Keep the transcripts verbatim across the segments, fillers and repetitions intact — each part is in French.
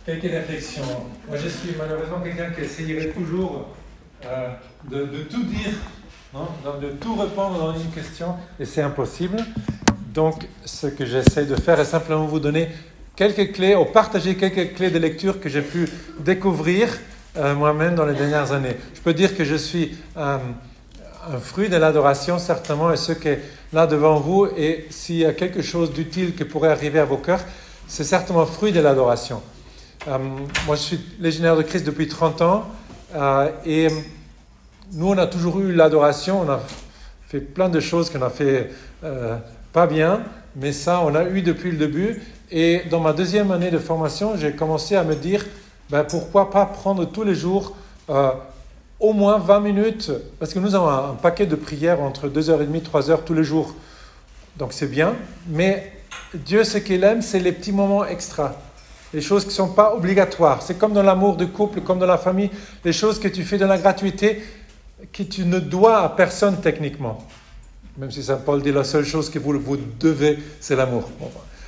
quelques réflexions. Moi, je suis malheureusement quelqu'un qui essayerait toujours euh, de, de tout dire, non? Donc, de tout répondre dans une question, et c'est impossible. Donc, ce que j'essaie de faire est simplement vous donner quelques clés, ou partager quelques clés de lecture que j'ai pu découvrir euh, moi-même dans les dernières années. Je peux dire que je suis euh, un fruit de l'adoration, certainement, et ce qui est là devant vous, et s'il y a quelque chose d'utile qui pourrait arriver à vos cœurs, c'est certainement fruit de l'adoration. Euh, moi, je suis légionnaire de Christ depuis trente ans, euh, et nous, on a toujours eu l'adoration. On a fait plein de choses qu'on a fait euh, pas bien, mais ça, on a eu depuis le début. Et dans ma deuxième année de formation, j'ai commencé à me dire, ben, pourquoi pas prendre tous les jours euh, au moins vingt minutes, parce que nous avons un, un paquet de prières entre deux heures trente, trois heures tous les jours. Donc c'est bien, mais Dieu, ce qu'il aime, c'est les petits moments extra. Les choses qui ne sont pas obligatoires. C'est comme dans l'amour de couple, comme dans la famille, les choses que tu fais dans la gratuité, que tu ne dois à personne techniquement. Même si Saint Paul dit la seule chose que vous, vous devez, c'est l'amour. Bon,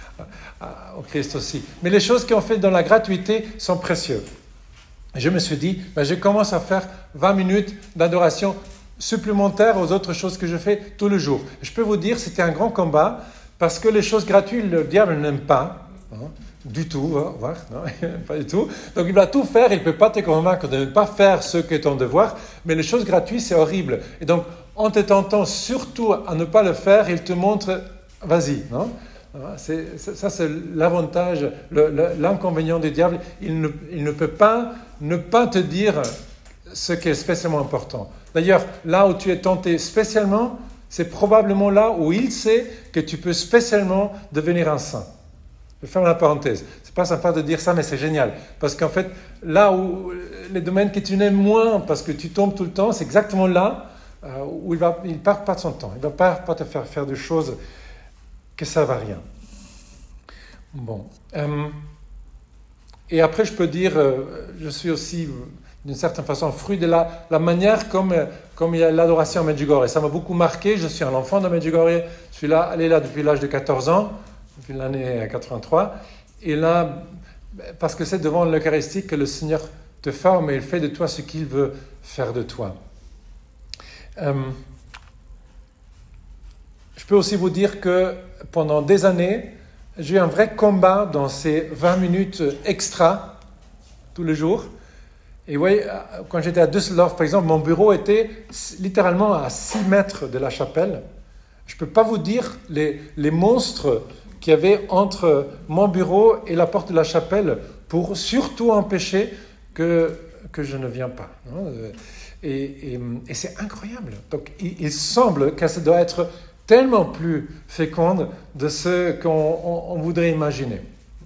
au Christ aussi. Mais les choses qu'on fait dans la gratuité sont précieuses. Je me suis dit, ben, je commence à faire vingt minutes d'adoration supplémentaire aux autres choses que je fais tous les jours. Je peux vous dire, c'était un grand combat, parce que les choses gratuites, le diable n'aime pas, hein, du tout, hein, voir, non, pas du tout. Donc il va tout faire, il ne peut pas te convaincre de ne pas faire ce que est ton devoir, mais les choses gratuites, c'est horrible. Et donc, en te tentant surtout à ne pas le faire, il te montre, vas-y, non? C'est, ça, c'est l'avantage, le, le, l'inconvénient du diable. Il ne, il ne peut pas ne pas te dire ce qui est spécialement important. D'ailleurs, là où tu es tenté spécialement, c'est probablement là où il sait que tu peux spécialement devenir un saint. Je ferme la parenthèse. C'est pas sympa de dire ça, mais c'est génial. Parce qu'en fait, là où les domaines que tu n'aimes moins, parce que tu tombes tout le temps, c'est exactement là euh, où il ne il perd pas de son temps. Il ne va pas, pas te faire faire des choses que ça ne va rien. Bon. Euh, et après, je peux dire, euh, je suis aussi, d'une certaine façon, fruit de la, la manière comme, comme il y a l'adoration à Medjugorje. Ça m'a beaucoup marqué. Je suis un enfant de Medjugorje. Je suis là, allé là depuis l'âge de quatorze ans, depuis l'année quatre-vingt-trois. Et là, parce que c'est devant l'Eucharistie que le Seigneur te forme et il fait de toi ce qu'il veut faire de toi. Euh, Je peux aussi vous dire que pendant des années, j'ai eu un vrai combat dans ces vingt minutes extra tous les jours. Et vous voyez, quand j'étais à Düsseldorf, par exemple, mon bureau était littéralement à six mètres de la chapelle. Je ne peux pas vous dire les, les monstres qu'il y avait entre mon bureau et la porte de la chapelle pour surtout empêcher que, que je ne vienne pas. Et, et, et c'est incroyable. Donc, il, il semble que ça doit être tellement plus féconde de ce qu'on on, on voudrait imaginer.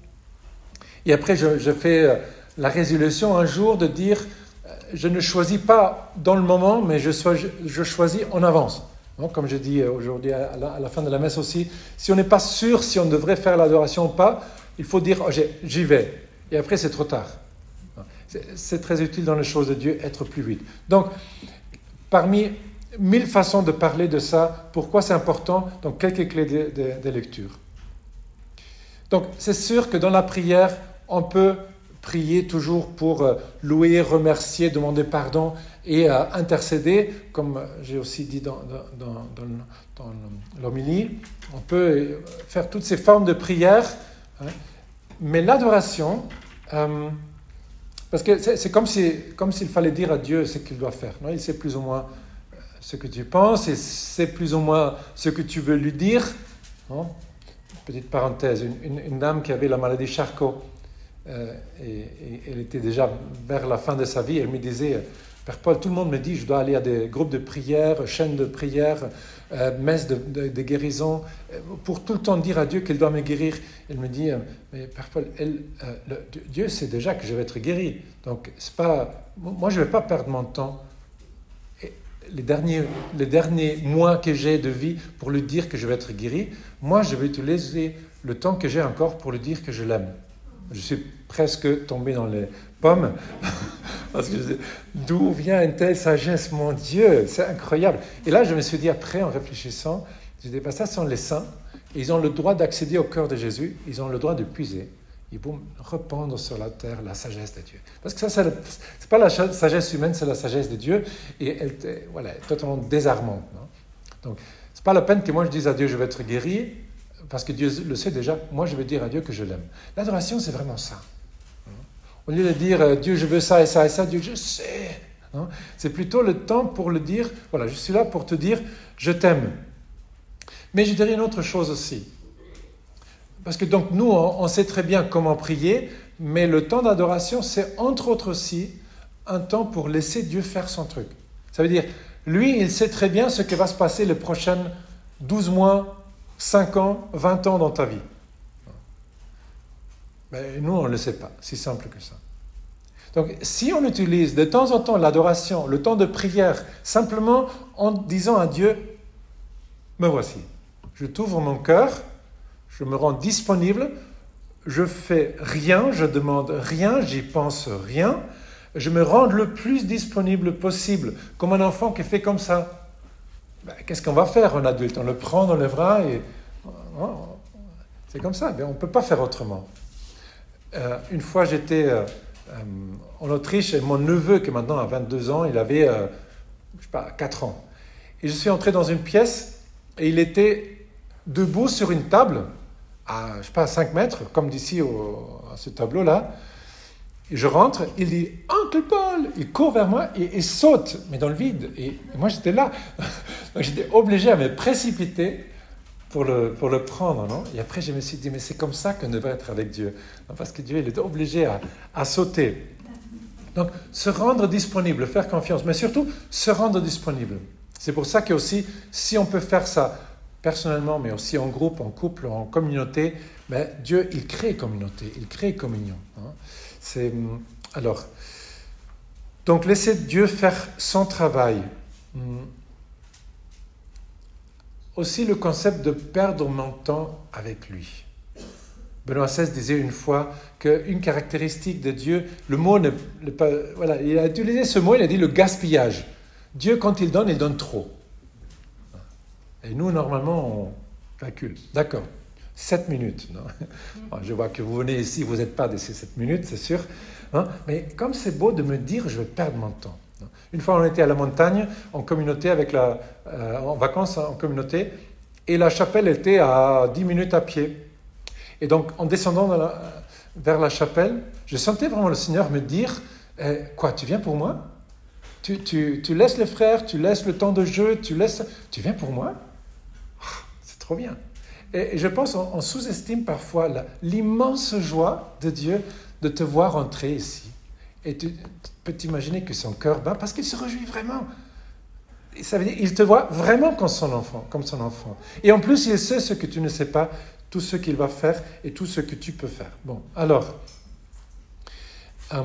Et après, je, je fais la résolution un jour de dire, je ne choisis pas dans le moment, mais je, sois, je choisis en avance. Donc, comme je dis aujourd'hui à la, à la fin de la messe aussi, si on n'est pas sûr si on devrait faire l'adoration ou pas, il faut dire, oh, j'y vais. Et après, c'est trop tard. C'est, c'est très utile dans les choses de Dieu, être plus vite. Donc, parmi mille façons de parler de ça. Pourquoi c'est important? Donc, quelques clés de, de, de lecture. Donc, c'est sûr que dans la prière, on peut prier toujours pour euh, louer, remercier, demander pardon et euh, intercéder, comme j'ai aussi dit dans, dans, dans, dans, dans l'homélie. On peut faire toutes ces formes de prière. Hein. Mais l'adoration, euh, parce que c'est, c'est comme, si, comme s'il fallait dire à Dieu ce qu'il doit faire. Non? Il sait plus ou moins ce que tu penses, et c'est plus ou moins ce que tu veux lui dire. Non? Petite parenthèse, une, une, une dame qui avait la maladie Charcot, euh, et, et elle était déjà vers la fin de sa vie, elle me disait, Père Paul, tout le monde me dit, je dois aller à des groupes de prière, chaînes de prière, euh, messes de, de, de guérison, pour tout le temps dire à Dieu qu'il doit me guérir. Elle me dit, mais Père Paul, elle, euh, le, Dieu sait déjà que je vais être guéri, donc c'est pas, moi je ne vais pas perdre mon temps. Les derniers, les derniers mois que j'ai de vie pour lui dire que je vais être guéri, moi, je vais utiliser le temps que j'ai encore pour lui dire que je l'aime. Je suis presque tombé dans les pommes. Parce que je, d'où vient une telle sagesse, mon Dieu, c'est incroyable. Et là, je me suis dit, après, en réfléchissant, je dis, ben, ça sont les saints. Ils ont le droit d'accéder au cœur de Jésus. Ils ont le droit de puiser. et boum, répandre sur la terre la sagesse de Dieu. Parce que ça, c'est, le, c'est pas la sagesse humaine, c'est la sagesse de Dieu, et elle est voilà, totalement désarmante. Non? Donc, c'est pas la peine que moi je dise à Dieu, je vais être guéri, parce que Dieu le sait déjà, moi je vais dire à Dieu que je l'aime. L'adoration, c'est vraiment ça. Au lieu de dire, Dieu, je veux ça et ça et ça, Dieu, je sais. Non? C'est plutôt le temps pour le dire, voilà, je suis là pour te dire, je t'aime. Mais je dirais une autre chose aussi. Parce que donc nous, on sait très bien comment prier, mais le temps d'adoration, c'est entre autres aussi un temps pour laisser Dieu faire son truc. Ça veut dire, lui, il sait très bien ce qui va se passer les prochaines douze mois, cinq ans, vingt ans dans ta vie. Mais nous, on ne le sait pas, si simple que ça. Donc, si on utilise de temps en temps l'adoration, le temps de prière, simplement en disant à Dieu, me voici, je t'ouvre mon cœur, je me rends disponible, je fais rien, je demande rien, j'y pense rien, je me rends le plus disponible possible, comme un enfant qui fait comme ça. Ben, qu'est-ce qu'on va faire, un adulte? On le prend dans les bras et... Oh, c'est comme ça, mais on ne peut pas faire autrement. Euh, une fois, j'étais euh, euh, en Autriche et mon neveu, qui maintenant a vingt-deux ans, il avait, euh, je sais pas, quatre ans. Et je suis entré dans une pièce et il était debout sur une table, à, je sais pas, à cinq mètres, comme d'ici au, à ce tableau-là. Et je rentre, il dit « Oncle Paul !» Il court vers moi et, et saute, mais dans le vide. Et, et moi, j'étais là. Donc, j'étais obligé à me précipiter pour le, pour le prendre, non? Et après, je me suis dit « Mais c'est comme ça qu'on devrait être avec Dieu. » Parce que Dieu, il est obligé à, à sauter. Donc, se rendre disponible, faire confiance, mais surtout, se rendre disponible. C'est pour ça que aussi, si on peut faire ça personnellement, mais aussi en groupe, en couple, en communauté, ben, Dieu, il crée communauté, il crée communion. Hein. C'est, alors, donc, laisser Dieu faire son travail. Aussi, le concept de perdre mon temps avec lui. Benoît seize disait une fois qu'une caractéristique de Dieu, le mot, ne, le, voilà, il a utilisé ce mot, il a dit le gaspillage. Dieu, quand il donne, il donne trop. Et nous, normalement, on calcule. D'accord, sept minutes. Non? Je vois que vous venez ici, vous n'êtes pas de ces sept minutes, c'est sûr. Hein? Mais comme c'est beau de me dire, je vais perdre mon temps. Une fois, on était à la montagne, en communauté, avec la, euh, en vacances en communauté, et la chapelle était à dix minutes à pied. Et donc, en descendant dans la, vers la chapelle, je sentais vraiment le Seigneur me dire, eh, quoi, tu viens pour moi? Tu, tu, tu laisses les frères, tu laisses le temps de jeu, tu laisses... Tu viens pour moi? C'est trop bien. Et, et je pense qu'on on sous-estime parfois la, l'immense joie de Dieu de te voir entrer ici. Et tu, tu peux t'imaginer que son cœur bat parce qu'il se réjouit vraiment. Et ça veut dire qu'il te voit vraiment comme son enfant, comme son enfant. Et en plus, il sait ce que tu ne sais pas, tout ce qu'il va faire et tout ce que tu peux faire. Bon, alors... Euh,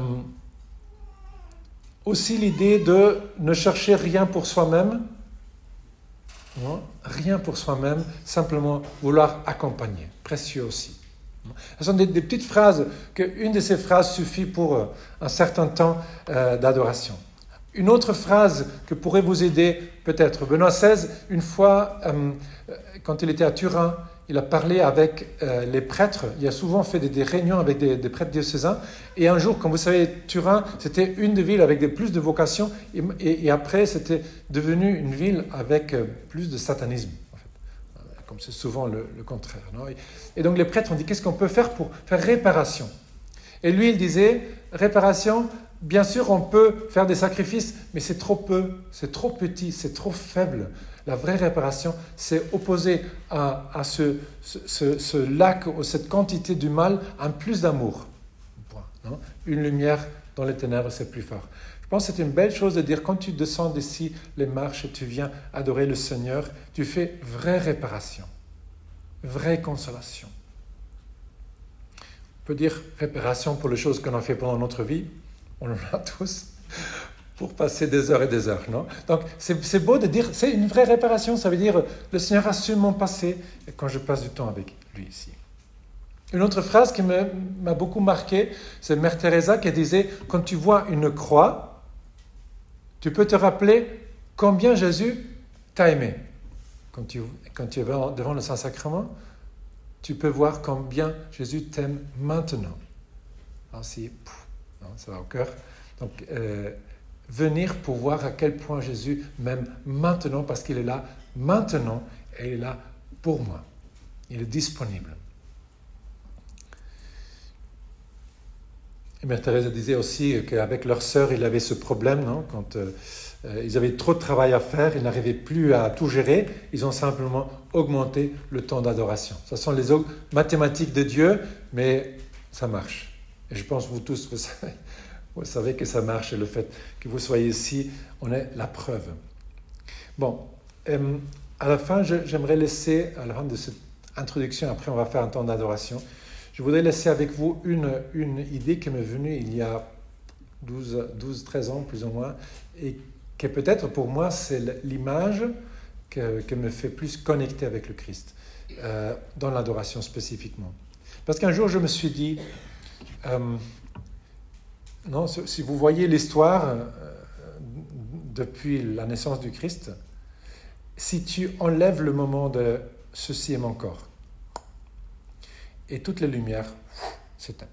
Aussi l'idée de ne chercher rien pour soi-même, non, rien pour soi-même, simplement vouloir accompagner, précieux aussi. Ce sont des, des petites phrases, qu'une de ces phrases suffit pour euh, un certain temps euh, d'adoration. Une autre phrase que pourrait vous aider, peut-être, Benoît seize, une fois, euh, quand il était à Turin, il a parlé avec euh, les prêtres. Il a souvent fait des, des réunions avec des, des prêtres diocésains. Et un jour, comme vous savez, Turin, c'était une des villes avec des, plus de vocations. Et, et, et après, c'était devenu une ville avec euh, plus de satanisme, en fait. Comme c'est souvent le, le contraire. Non? Et, et donc, les prêtres ont dit, qu'est-ce qu'on peut faire pour faire réparation? Et lui, il disait, réparation, bien sûr, on peut faire des sacrifices, mais c'est trop peu, c'est trop petit, c'est trop faible. La vraie réparation, c'est opposer à, à ce, ce, ce lac, cette quantité du mal, un plus d'amour. Non? Une lumière dans les ténèbres, c'est plus fort. Je pense que c'est une belle chose de dire, quand tu descends d'ici les marches et tu viens adorer le Seigneur, tu fais vraie réparation, vraie consolation. On peut dire réparation pour les choses qu'on a fait pendant notre vie, on en a tous. Pour passer des heures et des heures, non? Donc, c'est, c'est beau de dire, c'est une vraie réparation, ça veut dire, le Seigneur assume mon passé quand je passe du temps avec lui ici. Une autre phrase qui me, m'a beaucoup marqué, c'est Mère Teresa qui disait, quand tu vois une croix, tu peux te rappeler combien Jésus t'a aimé. Quand tu, quand tu es devant le Saint-Sacrement, tu peux voir combien Jésus t'aime maintenant. Alors si, pff, non, ça va au cœur. Donc, euh, venir pour voir à quel point Jésus m'aime maintenant, parce qu'il est là maintenant et il est là pour moi. Il est disponible. Et Mère Thérèse disait aussi qu'avec leur sœur, il avait ce problème, non? Quand euh, ils avaient trop de travail à faire, ils n'arrivaient plus à tout gérer, ils ont simplement augmenté le temps d'adoration. Ce sont les mathématiques de Dieu, mais ça marche. Et je pense que vous tous, vous savez, vous savez que ça marche, et le fait que vous soyez ici, on est la preuve. Bon, euh, à la fin, je, j'aimerais laisser, à la fin de cette introduction, après on va faire un temps d'adoration, je voudrais laisser avec vous une, une idée qui m'est venue il y a douze treize ans, plus ou moins, et qui peut-être pour moi, c'est l'image que, que me fait plus connecter avec le Christ, euh, dans l'adoration spécifiquement. Parce qu'un jour, je me suis dit, euh, non, si vous voyez l'histoire euh, depuis la naissance du Christ, si tu enlèves le moment de « ceci est mon corps », et toutes les lumières s'éteignent.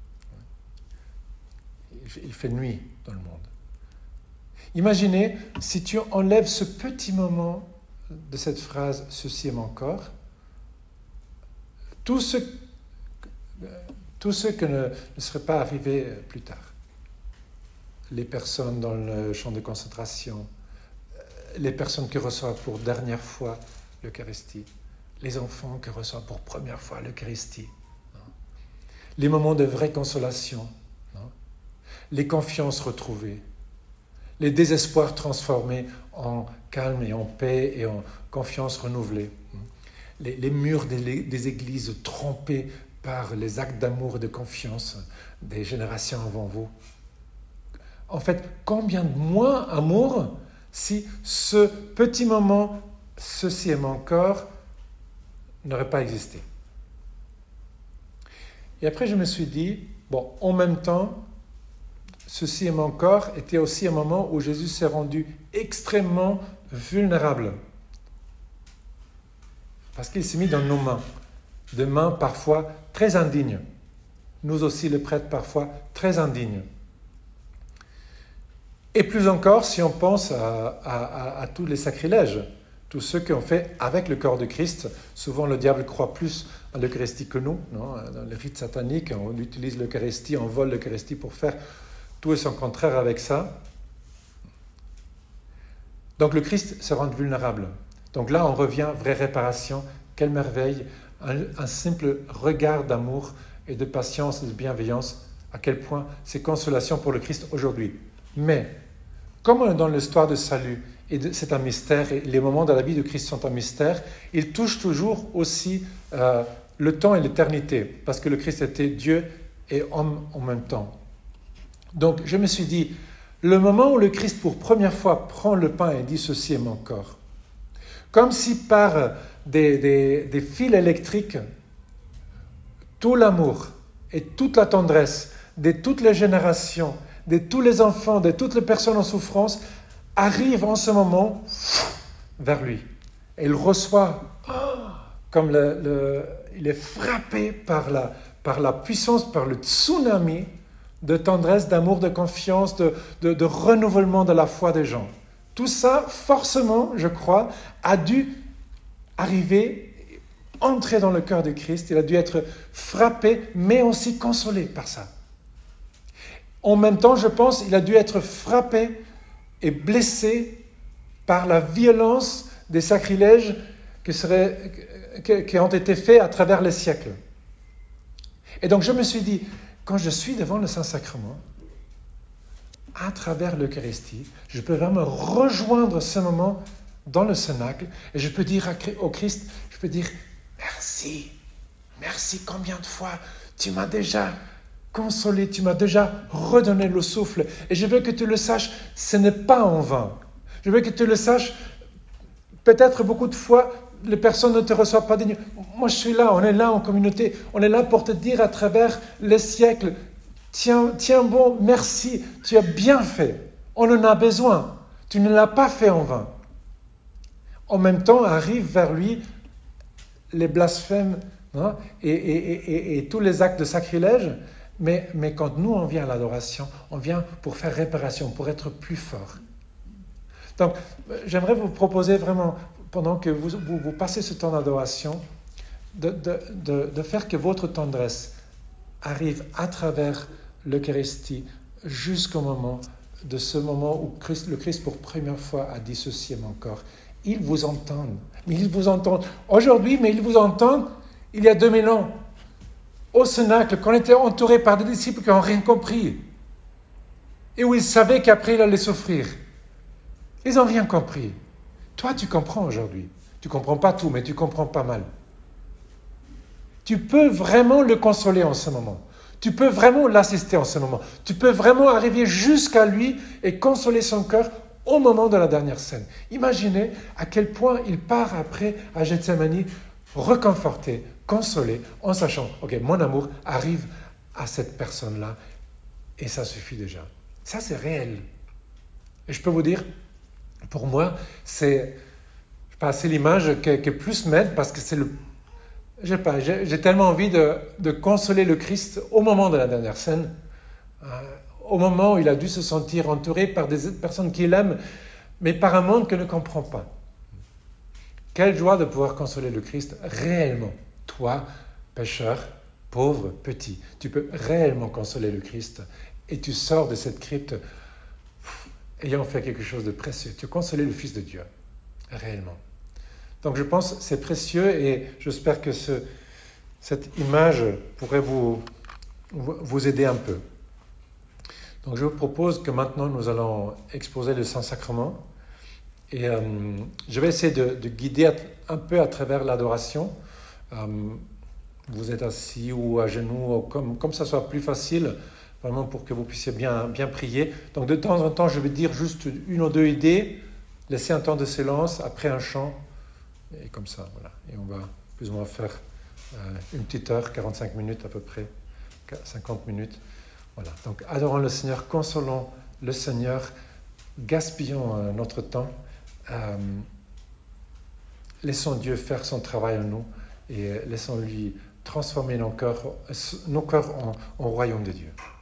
Il fait nuit dans le monde. Imaginez si tu enlèves ce petit moment de cette phrase « ceci est mon corps », tout ce, tout ce que ne, ne serait pas arrivé plus tard. Les personnes dans le champ de concentration, les personnes qui reçoivent pour dernière fois l'Eucharistie, les enfants qui reçoivent pour première fois l'Eucharistie, les moments de vraie consolation, non? Les confiances retrouvées, les désespoirs transformés en calme et en paix et en confiance renouvelée, les, les murs des, des églises trempés par les actes d'amour et de confiance des générations avant vous. En fait, combien de moins amour si ce petit moment, ceci est mon corps, n'aurait pas existé. Et après, je me suis dit, bon, en même temps, ceci est mon corps était aussi un moment où Jésus s'est rendu extrêmement vulnérable. Parce qu'il s'est mis dans nos mains, de mains parfois très indignes. Nous aussi, les prêtres, parfois très indignes. Et plus encore, si on pense à, à, à tous les sacrilèges, tous ceux qui ont fait avec le corps de Christ. Souvent, le diable croit plus à l'Eucharistie que nous. Non? Dans les rites sataniques, on utilise l'Eucharistie, on vole l'Eucharistie pour faire tout et son contraire avec ça. Donc, le Christ se rend vulnérable. Donc là, on revient, vraie réparation. Quelle merveille, un, un simple regard d'amour et de patience et de bienveillance. À quel point c'est consolation pour le Christ aujourd'hui. Mais, comme on est dans l'histoire de salut, et c'est un mystère, et les moments de la vie de Christ sont un mystère, il touche toujours aussi euh, le temps et l'éternité, parce que le Christ était Dieu et homme en même temps. Donc je me suis dit, le moment où le Christ pour première fois prend le pain et dit « ceci est mon corps », comme si par des, des, des fils électriques, tout l'amour et toute la tendresse de toutes les générations, de tous les enfants, de toutes les personnes en souffrance, arrive en ce moment vers lui. Et il reçoit, oh, comme le, le, il est frappé par la, par la puissance, par le tsunami de tendresse, d'amour, de confiance, de, de, de renouvellement de la foi des gens. Tout ça, forcément, je crois, a dû arriver, entrer dans le cœur de Christ. Il a dû être frappé, mais aussi consolé par ça. En même temps, je pense, il a dû être frappé et blessé par la violence des sacrilèges qui, seraient, qui ont été faits à travers les siècles. Et donc je me suis dit, quand je suis devant le Saint-Sacrement, à travers l'Eucharistie, je peux vraiment rejoindre ce moment dans le Cénacle et je peux dire au Christ, je peux dire merci, merci combien de fois tu m'as déjà consolé, tu m'as déjà redonné le souffle. Et je veux que tu le saches, ce n'est pas en vain. Je veux que tu le saches, peut-être beaucoup de fois, les personnes ne te reçoivent pas dignes. Moi, je suis là, on est là en communauté. On est là pour te dire à travers les siècles, tiens, tiens bon, merci, tu as bien fait. On en a besoin. Tu ne l'as pas fait en vain. En même temps, arrivent vers lui les blasphèmes hein, et, et, et, et tous les actes de sacrilège, mais, mais quand nous on vient à l'adoration, on vient pour faire réparation, pour être plus fort. Donc, j'aimerais vous proposer vraiment, pendant que vous, vous, vous passez ce temps d'adoration, de, de, de, de faire que votre tendresse arrive à travers l'Eucharistie jusqu'au moment de ce moment où Christ, le Christ pour première fois a dissocié mon corps. Ils vous entendent, mais ils vous entendent aujourd'hui, mais ils vous entendent il y a deux mille ans, au Cénacle, quand on était entouré par des disciples qui n'ont rien compris, et où ils savaient qu'après il allait souffrir. Ils n'ont rien compris. Toi, tu comprends aujourd'hui. Tu ne comprends pas tout, mais tu comprends pas mal. Tu peux vraiment le consoler en ce moment. Tu peux vraiment l'assister en ce moment. Tu peux vraiment arriver jusqu'à lui et consoler son cœur au moment de la dernière scène. Imaginez à quel point il part après à Gethsémani reconforté, consolé, en sachant, ok, mon amour arrive à cette personne-là et ça suffit déjà. Ça, c'est réel. Et je peux vous dire, pour moi, c'est, je sais pas, c'est l'image qui, qui plus m'aide parce que c'est le... Je sais pas, j'ai, j'ai tellement envie de, de consoler le Christ au moment de la dernière scène, euh, au moment où il a dû se sentir entouré par des personnes qu'il aime, mais par un monde qu'il ne comprend pas. Quelle joie de pouvoir consoler le Christ réellement. Toi, pécheur, pauvre, petit, tu peux réellement consoler le Christ et tu sors de cette crypte ayant fait quelque chose de précieux. Tu as consolé le Fils de Dieu, réellement. Donc je pense que c'est précieux et j'espère que ce, cette image pourrait vous, vous aider un peu. Donc je vous propose que maintenant nous allons exposer le Saint-Sacrement et euh, je vais essayer de, de guider un peu à travers l'adoration. Euh, vous êtes assis ou à genoux, ou comme, comme ça soit plus facile, vraiment pour que vous puissiez bien, bien prier. Donc de temps en temps, je vais dire juste une ou deux idées, laisser un temps de silence après un chant, et comme ça, voilà. Et on va plus ou moins faire euh, une petite heure, quarante-cinq minutes à peu près, cinquante minutes. Voilà. Donc adorons le Seigneur, consolons le Seigneur, gaspillons euh, notre temps, euh, laissons Dieu faire son travail en nous et laissons-lui transformer nos cœurs, nos cœurs en, en royaume de Dieu.